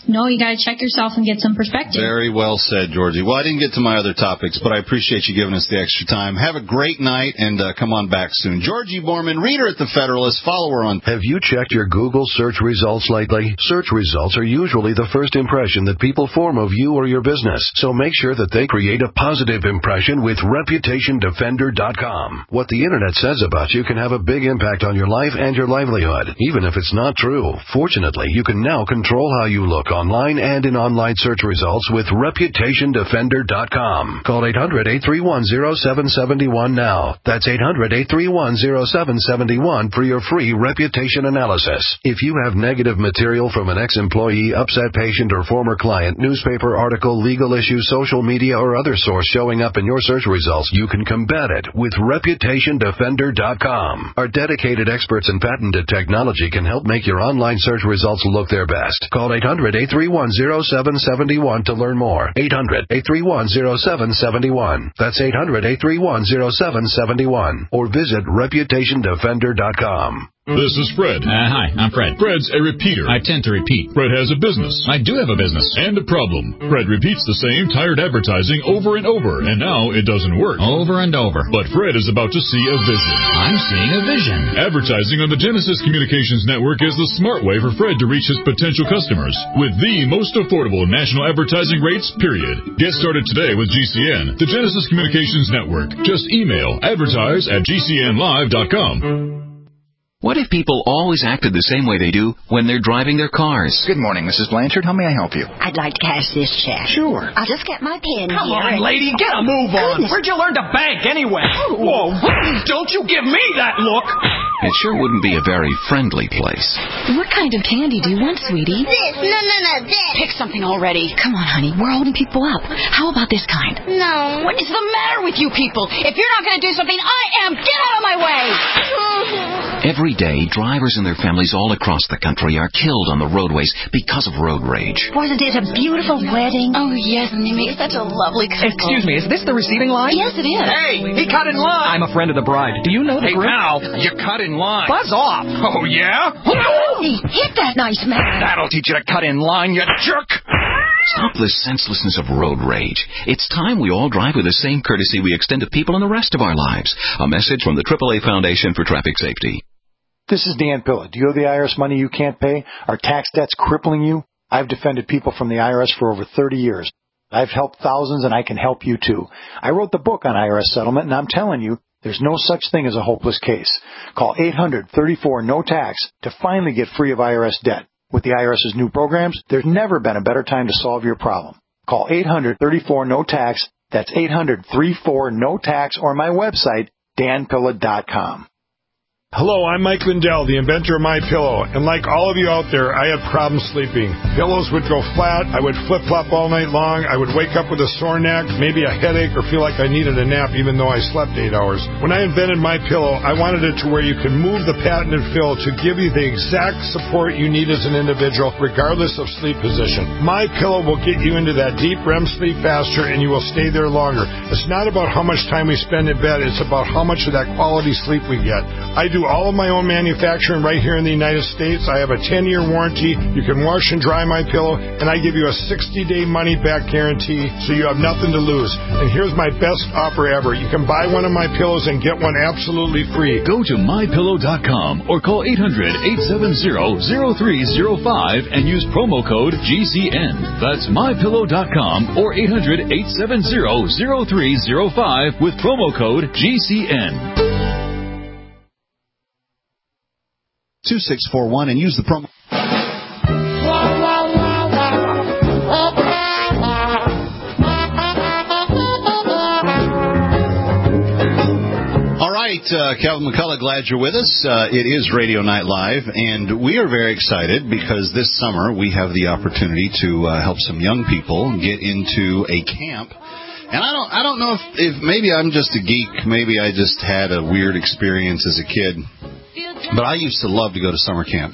no, you got to check yourself and get some perspective. Very well said, Georgie. Well, I didn't get to my other topics, but I appreciate you giving us the extra time. Have a great night, and uh, come on back soon. Georgie Borman, reader at The Federalist. Follow her on. Have you checked your Google search results lately? Search results are usually the first impression that people form of you or your business, so make sure that they create a positive impression with Reputation Defender dot com. What the Internet says about you can have a big impact on your life and your livelihood, even if it's not true. Fortunately, you can now control how you look online and in online search results with Reputation Defender dot com. Call eight hundred, eight three one, zero seven seven one now. That's eight hundred, eight three one, zero seven seven one for your free reputation analysis. If you have negative material from an ex-employee, upset patient, or former client, newspaper article, legal issue, social media, or other source showing up in your search results, you can combat it with Reputation Defender dot com. Our dedicated experts in patented technology can help make your online search results look their best. Call eight hundred, eight three one, zero seven seven one to learn more. eight hundred, eight three one, zero seven seven one. That's eight hundred, eight three one, zero seven seven one. Or visit Reputation Defender dot com. This is Fred. Uh, hi, I'm Fred. Fred's a repeater. I tend to repeat. Fred has a business. I do have a business. And a problem. Fred repeats the same tired advertising over and over, and now it doesn't work. Over and over. But Fred is about to see a vision. I'm seeing a vision. Advertising on the Genesis Communications Network is the smart way for Fred to reach his potential customers with the most affordable national advertising rates, period. Get started today with G C N, the Genesis Communications Network. Just email advertise at G C N live dot com. What if people always acted the same way they do when they're driving their cars? Good morning, Missus Blanchard. How may I help you? I'd like to cash this check. Sure. I'll just get my pen Come here. on, and... lady, get a move on. Goodness. Where'd you learn to bank anyway? Whoa, don't you give me that look. It sure wouldn't be a very friendly place. What kind of candy do you want, sweetie? This. No, no, no, this. Pick something already. Come on, honey. We're holding people up. How about this kind? No. What is the matter with you people? If you're not going to do something, I am. Get out of my way. Every day, drivers and their families all across the country are killed on the roadways because of road rage. Wasn't it a beautiful wedding? Oh, yes, and they made such a lovely couple. Excuse me, is this the receiving line? Yes, it is. Hey, he cut in line. I'm a friend of the bride. Do you know the Hey, group? pal, you cut in line. Buzz off. Oh, yeah? He hit that nice man. That'll teach you to cut in line, you jerk. Stop the senselessness of road rage. It's time we all drive with the same courtesy we extend to people in the rest of our lives. A message from the triple A Foundation for Traffic Safety. This is Dan Pilla. Do you owe the I R S money you can't pay? Are tax debts crippling you? I've defended people from the I R S for over thirty years. I've helped thousands, and I can help you too. I wrote the book on I R S settlement, and I'm telling you, there's no such thing as a hopeless case. Call eight hundred, thirty-four, no tax to finally get free of I R S debt. With the IRS's new programs, there's never been a better time to solve your problem. Call eight hundred, thirty-four, no tax. That's eight hundred, thirty-four, no tax, or my website, Dan Pilla dot com. Hello, I'm Mike Lindell, the inventor of My Pillow, and like all of you out there, I had problems sleeping. Pillows would go flat, I would flip-flop all night long, I would wake up with a sore neck, maybe a headache, or feel like I needed a nap even though I slept eight hours. When I invented My Pillow, I wanted it to where you could move the patented fill to give you the exact support you need as an individual, regardless of sleep position. My Pillow will get you into that deep R E M sleep faster, and you will stay there longer. It's not about how much time we spend in bed, it's about how much of that quality sleep we get. I do all of my own manufacturing right here in the United States. I have a ten-year warranty. You can wash and dry My Pillow, and I give you a sixty-day money-back guarantee, so you have nothing to lose. And here's my best offer ever. You can buy one of my pillows and get one absolutely free. Go to my pillow dot com or call eight hundred, eight seven zero, zero three zero five and use promo code G C N. That's my pillow dot com or eight hundred, eight seven zero, zero three zero five with promo code G C N. two six four one and use the promo. All right, uh, Calvin McCullough, glad you're with us. Uh, it is Radio Night Live, and we are very excited because this summer we have the opportunity to uh, help some young people get into a camp. And I don't, I don't know if, if maybe I'm just a geek, maybe I just had a weird experience as a kid. But I used to love to go to summer camp.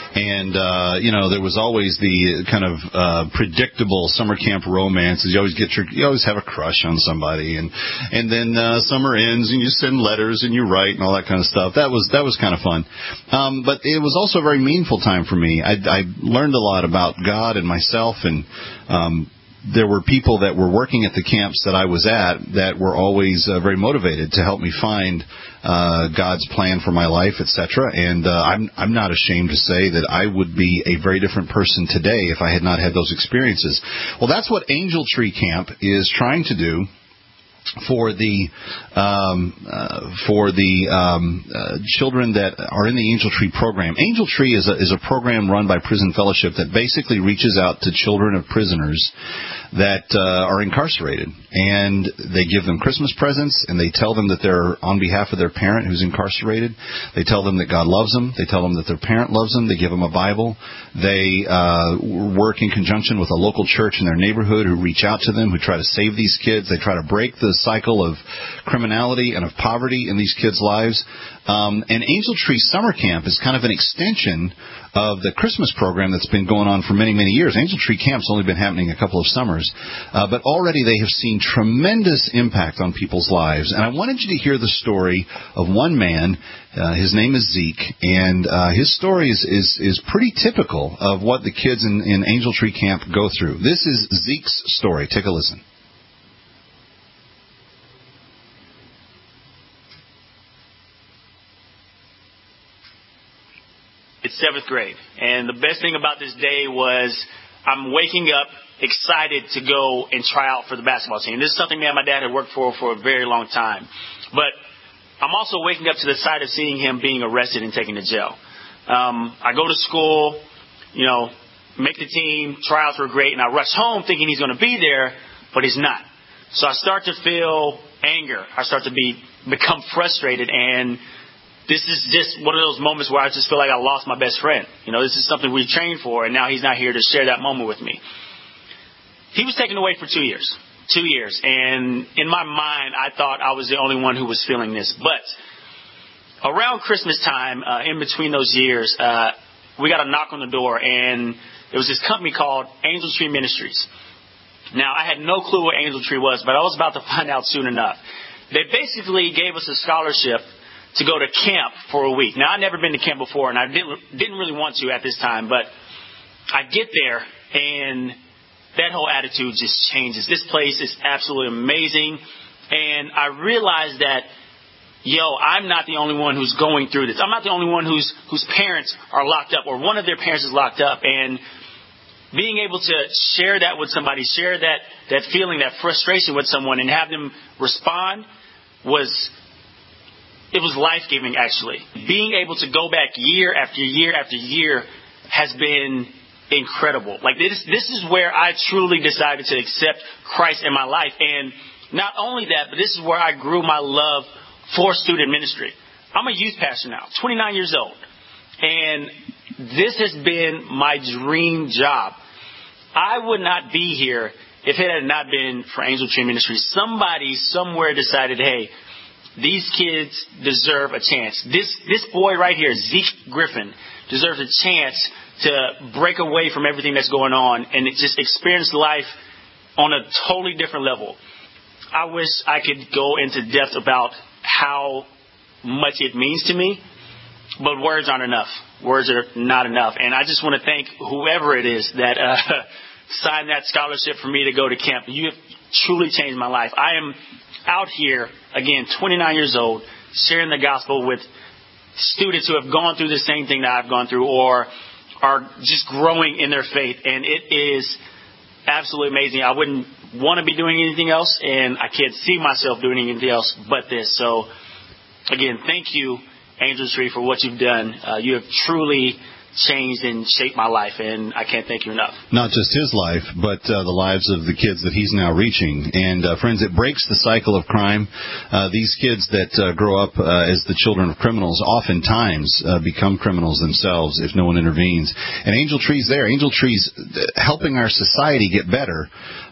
And, uh, you know, there was always the kind of uh, predictable summer camp romances. You always get your, you always have a crush on somebody. And and then uh, summer ends and you send letters and you write and all that kind of stuff. That was that was kind of fun. Um, but it was also a very meaningful time for me. I, I learned a lot about God and myself, and um, there were people that were working at the camps that I was at that were always uh, very motivated to help me find uh, God's plan for my life, et cetera. And uh, I'm I'm not ashamed to say that I would be a very different person today if I had not had those experiences. Well, that's what Angel Tree Camp is trying to do for the um, uh, for the um, uh, children that are in the Angel Tree program. Angel Tree is a, is a program run by Prison Fellowship that basically reaches out to children of prisoners that uh, are incarcerated, and they give them Christmas presents, and they tell them that they're on behalf of their parent who's incarcerated. They tell them that God loves them. They tell them that their parent loves them. They give them a Bible. They uh, work in conjunction with a local church in their neighborhood who reach out to them, who try to save these kids. They try to break the cycle of criminality and of poverty in these kids' lives. Um, and Angel Tree Summer Camp is kind of an extension of the Christmas program that's been going on for many, many years. Angel Tree Camp's only been happening a couple of summers, uh, but already they have seen tremendous impact on people's lives. And I wanted you to hear the story of one man. Uh, his name is Zeke, and uh, his story is, is, is pretty typical of what the kids in, in Angel Tree Camp go through. This is Zeke's story. Take a listen. It's seventh grade, and the best thing about this day was I'm waking up excited to go and try out for the basketball team. This is something me and my dad had worked for for a very long time. But I'm also waking up to the sight of seeing him being arrested and taken to jail. Um, I go to school, you know, make the team, tryouts were great, and I rush home thinking he's going to be there, but he's not. So I start to feel anger. I start to be become frustrated, and this is just one of those moments where I just feel like I lost my best friend. You know, this is something we trained for, and now he's not here to share that moment with me. He was taken away for two years. Two years. And in my mind, I thought I was the only one who was feeling this. But around Christmas time, uh, in between those years, uh, we got a knock on the door, and it was this company called Angel Tree Ministries. Now, I had no clue what Angel Tree was, but I was about to find out soon enough. They basically gave us a scholarship to go to camp for a week. Now, I'd never been to camp before, and I didn't didn't really want to at this time, but I get there, and that whole attitude just changes. This place is absolutely amazing, and I realized that, yo, I'm not the only one who's going through this. I'm not the only one whose whose parents are locked up, or one of their parents is locked up, and being able to share that with somebody, share that, that feeling, that frustration with someone, and have them respond was... It was life-giving, actually. Being able to go back year after year after year has been incredible. Like, this, this is where I truly decided to accept Christ in my life. And not only that, but this is where I grew my love for student ministry. I'm a youth pastor now, twenty-nine years old. And this has been my dream job. I would not be here if it had not been for Angel Tree Ministry. Somebody somewhere decided, hey, these kids deserve a chance. This this boy right here, Zeke Griffin, deserves a chance to break away from everything that's going on and just experience life on a totally different level. I wish I could go into depth about how much it means to me, but words aren't enough. Words are not enough. And I just want to thank whoever it is that uh, signed that scholarship for me to go to camp. You have truly changed my life. I am out here, again, twenty-nine years old, sharing the gospel with students who have gone through the same thing that I've gone through or are just growing in their faith. And it is absolutely amazing. I wouldn't want to be doing anything else, and I can't see myself doing anything else but this. So, again, thank you, Angel Tree, for what you've done. Uh, you have truly changed and shaped my life, and I can't thank you enough. Not just his life, but uh, the lives of the kids that he's now reaching. And, uh, friends, it breaks the cycle of crime. Uh, these kids that uh, grow up uh, as the children of criminals oftentimes uh, become criminals themselves if no one intervenes. And Angel Tree's there. Angel Tree's helping our society get better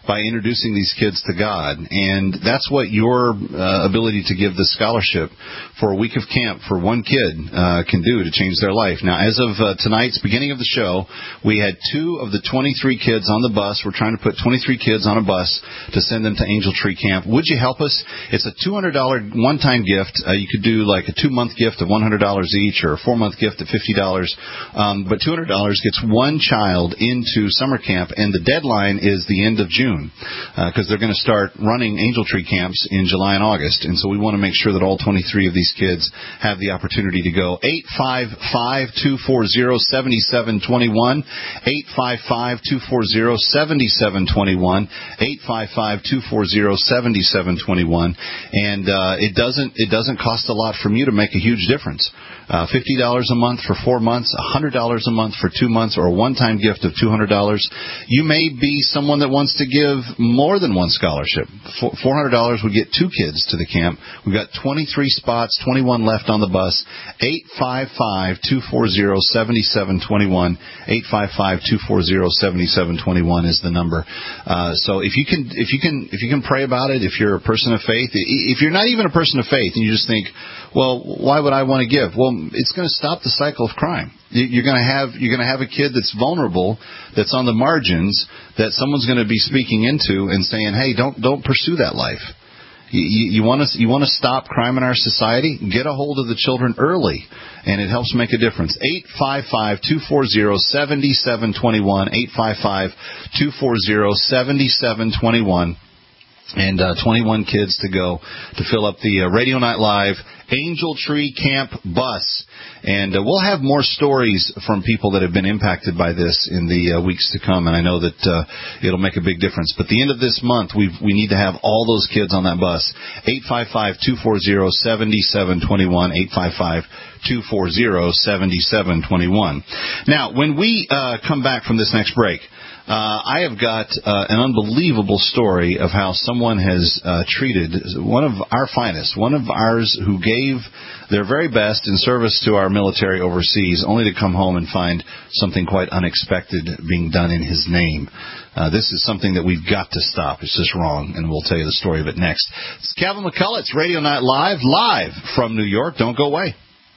by introducing these kids to God. And that's what your uh, ability to give the scholarship for a week of camp for one kid uh, can do to change their life. Now, as of uh, tonight's beginning of the show, we had two of the twenty-three kids on the bus. We're trying to put twenty-three kids on a bus to send them to Angel Tree Camp. Would you help us? It's a two hundred dollars one-time gift. Uh, you could do like a two-month gift of one hundred dollars each or a four-month gift of fifty dollars. Um, but two hundred dollars gets one child into summer camp, and the deadline is the end of June because uh, they're going to start running Angel Tree Camps in July and August. And so we want to make sure that all twenty-three of these kids have the opportunity to go. eight five five, two four zero, seven seven two one, eight five five, two four zero, seven seven two one, eight five five, two four zero, seven seven two one. And uh, it doesn't it doesn't cost a lot from you to make a huge difference. Uh, fifty dollars a month for four months, one hundred dollars a month for two months, or a one-time gift of two hundred dollars. You may be someone that wants to give more than one scholarship. four hundred dollars would get two kids to the camp. We've got twenty-three spots, twenty-one left on the bus. eight five five, two four zero, seven seven two one. eight five five, two four zero, seven seven two one is the number. Uh, so if you can, if you can, if you can pray about it, if you're a person of faith, if you're not even a person of faith and you just think, well, why would I want to give? Well, it's going to stop the cycle of crime. You're going to have you're going to have a kid that's vulnerable, that's on the margins, that someone's going to be speaking into and saying, "Hey, don't don't pursue that life." You want to you want to stop crime in our society? Get a hold of the children early, and it helps make a difference. eight five five, two four zero, seven seven two one. eight five five, two four zero, seven seven two one. And uh, twenty-one kids to go to fill up the uh, Radio Night Live Angel Tree Camp bus. And uh, we'll have more stories from people that have been impacted by this in the uh, weeks to come. And I know that uh, it'll make a big difference. But the end of this month, we we need to have all those kids on that bus. eight five five, two four zero, seven seven two one. eight five five, two four zero, seven seven two one. Now, when we uh, come back from this next break, Uh, I have got uh, an unbelievable story of how someone has uh, treated one of our finest, one of ours who gave their very best in service to our military overseas, only to come home and find something quite unexpected being done in his name. Uh, this is something that we've got to stop. It's just wrong, and we'll tell you the story of it next. It's Kevin McCullough. It's Radio Night Live, live from New York. Don't go away.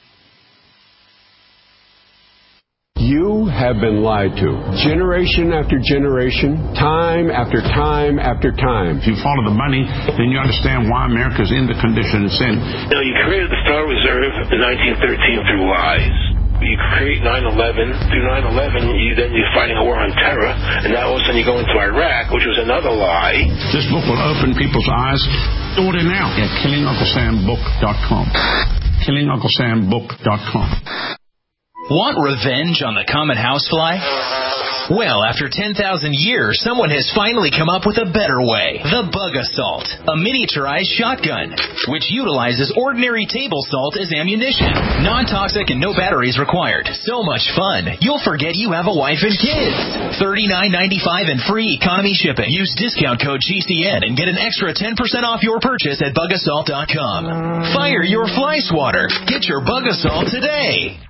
You have been lied to. Generation after generation, time after time after time. If you follow the money, then you understand why America's in the condition it's in. You know, you created the Federal Reserve in nineteen thirteen through lies. You create nine eleven. Through nine eleven, you, then you're fighting a war on terror, and now all of a sudden you go into Iraq, which was another lie. This book will open people's eyes. Order now at killing uncle sam book dot com. killing uncle sam book dot com. Want revenge on the common housefly? Well, after ten thousand years, someone has finally come up with a better way. The Bug Assault, a miniaturized shotgun, which utilizes ordinary table salt as ammunition. Non-toxic and no batteries required. So much fun, you'll forget you have a wife and kids. thirty-nine ninety-five and free economy shipping. Use discount code G C N and get an extra ten percent off your purchase at bug assault dot com. Fire your fly swatter. Get your Bug Assault today.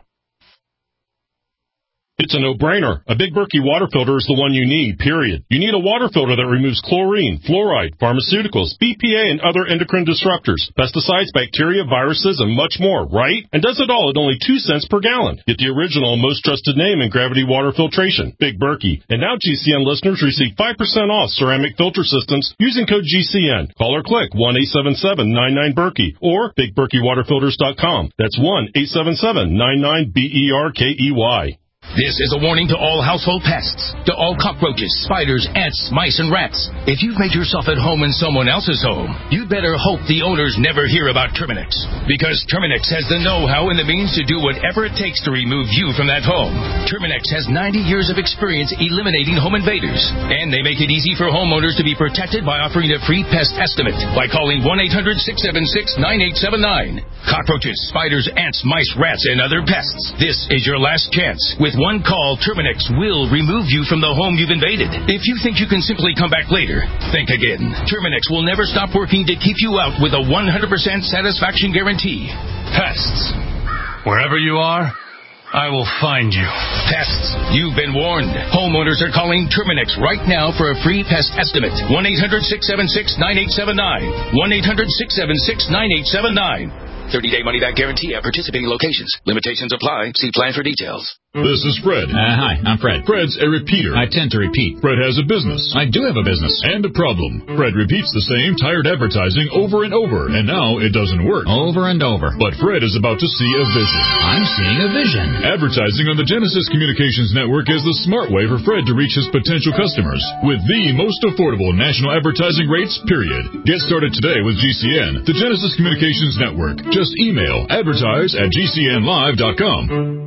It's a no-brainer. A Big Berkey water filter is the one you need, period. You need a water filter that removes chlorine, fluoride, pharmaceuticals, B P A, and other endocrine disruptors, pesticides, bacteria, viruses, and much more, right? And does it all at only two cents per gallon. Get the original and most trusted name in gravity water filtration, Big Berkey. And now G C N listeners receive five percent off ceramic filter systems using code G C N. Call or click one eight seven seven, nine nine, Berkey or big berkey water filters dot com. That's one eight seven seven, nine nine, B E R K E Y. This is a warning to all household pests, to all cockroaches, spiders, ants, mice, and rats. If you've made yourself at home in someone else's home, you'd better hope the owners never hear about Terminix. Because Terminix has the know-how and the means to do whatever it takes to remove you from that home. Terminix has ninety years of experience eliminating home invaders. And they make it easy for homeowners to be protected by offering a free pest estimate by calling one eight hundred, six seven six, nine eight seven nine. Cockroaches, spiders, ants, mice, rats, and other pests. This is your last chance. With one call, Terminix will remove you from the home you've invaded. If you think you can simply come back later, think again. Terminix will never stop working to keep you out with a one hundred percent satisfaction guarantee. Pests. Wherever you are, I will find you. Pests, you've been warned. Homeowners are calling Terminix right now for a free pest estimate. one eight hundred six seven six nine eight seven nine. one eight hundred six seven six nine eight seven nine. thirty-day money-back guarantee at participating locations. Limitations apply. See plan for details. This is Fred. Uh, hi, I'm Fred. Fred's a repeater. I tend to repeat. Fred has a business. I do have a business. And a problem. Fred repeats the same tired advertising over and over, and now it doesn't work. Over and over. But Fred is about to see a vision. I'm seeing a vision. Advertising on the Genesis Communications Network is the smart way for Fred to reach his potential customers with the most affordable national advertising rates, period. Get started today with G C N, the Genesis Communications Network. Just email advertise at G C N live dot com.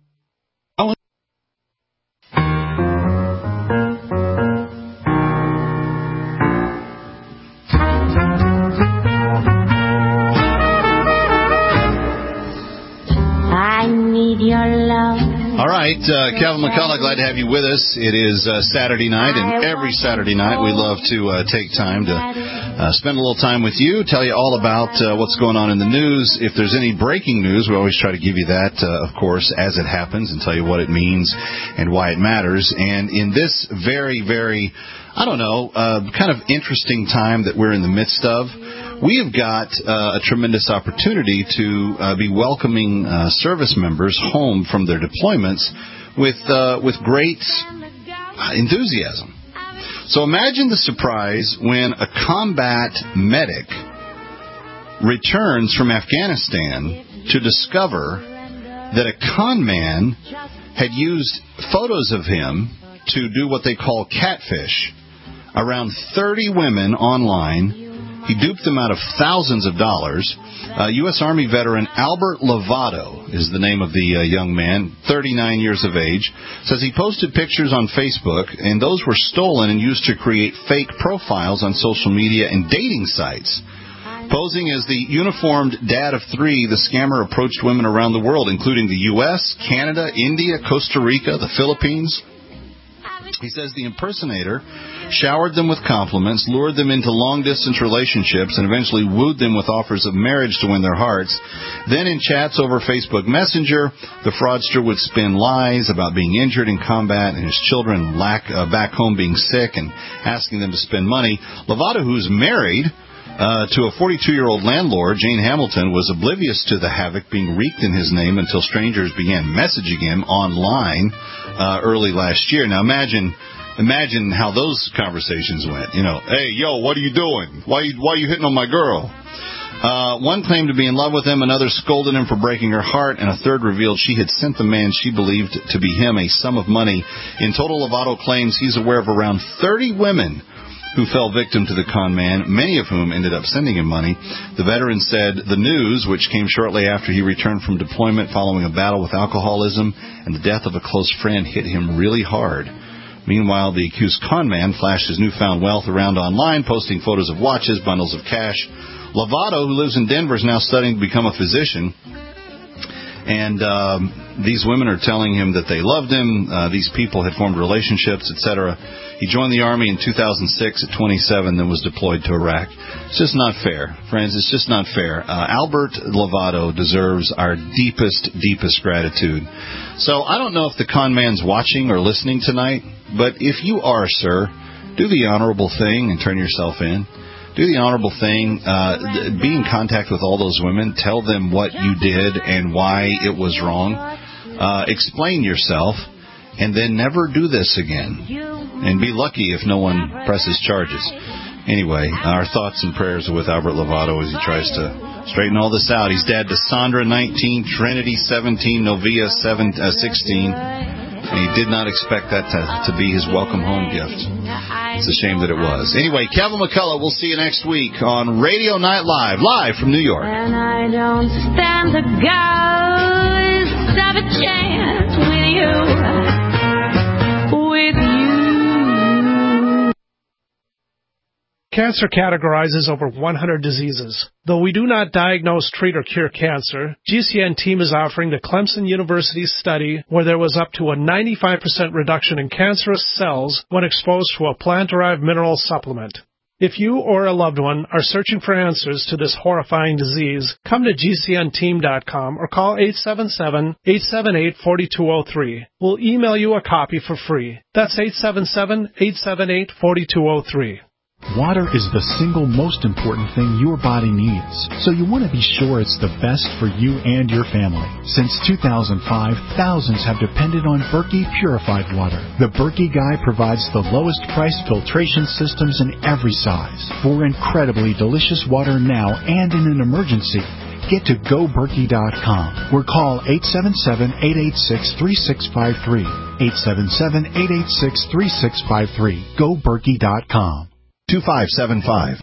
All right, uh, Calvin McCullough, glad to have you with us. It is uh, Saturday night, and every Saturday night we love to uh, take time to uh, spend a little time with you, tell you all about uh, what's going on in the news. If there's any breaking news, we always try to give you that, uh, of course, as it happens and tell you what it means and why it matters. And in this very, very, I don't know, uh, kind of interesting time that we're in the midst of, we have got uh, a tremendous opportunity to uh, be welcoming uh, service members home from their deployments with uh, with great enthusiasm. So imagine the surprise when a combat medic returns from Afghanistan to discover that a con man had used photos of him to do what they call catfish around thirty women online. He duped them out of thousands of dollars. Uh, U S Army veteran Albert Lovato is the name of the uh, young man, thirty-nine years of age, says he posted pictures on Facebook, and those were stolen and used to create fake profiles on social media and dating sites. Posing as the uniformed dad of three, the scammer approached women around the world, including the U S, Canada, India, Costa Rica, the Philippines. He says the impersonator showered them with compliments, lured them into long-distance relationships, and eventually wooed them with offers of marriage to win their hearts. Then in chats over Facebook Messenger, the fraudster would spin lies about being injured in combat and his children lack, uh, back home being sick and asking them to spend money. Lovato, who's married Uh, to a forty-two-year-old landlord, Jane Hamilton, was oblivious to the havoc being wreaked in his name until strangers began messaging him online uh, early last year. Now imagine imagine how those conversations went. You know, hey, yo, what are you doing? Why, you, why are you hitting on my girl? Uh, one claimed to be in love with him, another scolded him for breaking her heart, and a third revealed she had sent the man she believed to be him a sum of money. In total, Lovato claims he's aware of around thirty women who fell victim to the con man, many of whom ended up sending him money. The veteran said the news, which came shortly after he returned from deployment following a battle with alcoholism and the death of a close friend, hit him really hard. Meanwhile, the accused con man flashed his newfound wealth around online, posting photos of watches, bundles of cash. Lovato, who lives in Denver, is now studying to become a physician. And um, these women are telling him that they loved him. Uh, these people had formed relationships, et cetera. He joined the Army in two thousand six at twenty-seven, then was deployed to Iraq. It's just not fair, friends. It's just not fair. Uh, Albert Lovato deserves our deepest, deepest gratitude. So I don't know if the con man's watching or listening tonight, but if you are, sir, do the honorable thing and turn yourself in. Do the honorable thing. Uh, be in contact with all those women. Tell them what you did and why it was wrong. Uh, explain yourself, and then never do this again. And be lucky if no one presses charges. Anyway, our thoughts and prayers are with Albert Lovato as he tries to straighten all this out. He's dad to Sandra, nineteen, Trinity, seventeen, Novia, seven, uh, sixteen. And he did not expect that to, to be his welcome home gift. It's a shame that it was. Anyway, Calvin McCullough, we'll see you next week on Radio Night Live, live from New York. And I don't stand a ghost of a chance with you. With you. Cancer categorizes over one hundred diseases. Though we do not diagnose, treat, or cure cancer, G C N team is offering the Clemson University study where there was up to a ninety-five percent reduction in cancerous cells when exposed to a plant-derived mineral supplement. If you or a loved one are searching for answers to this horrifying disease, come to G C N team dot com or call eight seven seven, eight seven eight, four two zero three. We'll email you a copy for free. That's eight seven seven, eight seven eight, four two zero three. Water is the single most important thing your body needs, so you want to be sure it's the best for you and your family. Since two thousand five, thousands have depended on Berkey purified water. The Berkey Guy provides the lowest price filtration systems in every size for incredibly delicious water now and in an emergency. Get to go berkey dot com or call eight seven seven, eight eight six, three six five three. eight seven seven, eight eight six, three six five three. go berkey dot com. two five seven five.